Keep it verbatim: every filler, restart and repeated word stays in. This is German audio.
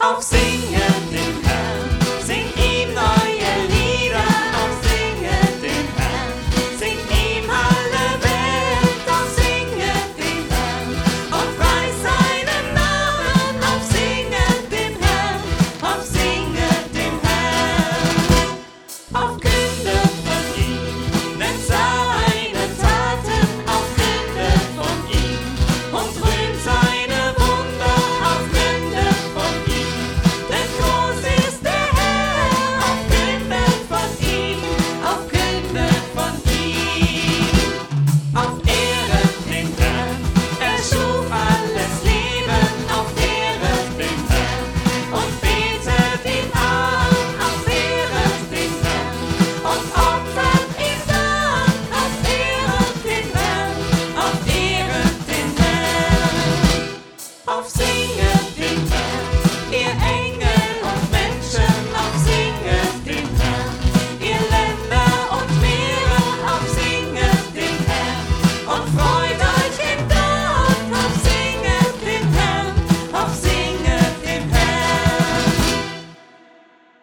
Auf singet den Herrn, sing ihm neue Lieder. Auf singet den Herrn, sing ihm alle Welt. Auf singet den Herrn und preist seinen Namen. Auf singet den Herrn, auf singet den Herrn. Auf kündet von ihm, nennt seine Taten. Auf kündet von ihm und rühmt seine Wunder. Auf kündet von ihm, denn groß ist der Herr. Auf kündet von ihm, auf kündet von ihm. Auf Ehret den Herrn, er schuf alles Leben. Auf Ehret den Herrn und betet ihn an. Auf Ehret den Herrn und opfert ihn Dank. Auf Ehret den Herrn, auf Ehret den Herrn. Auf Singen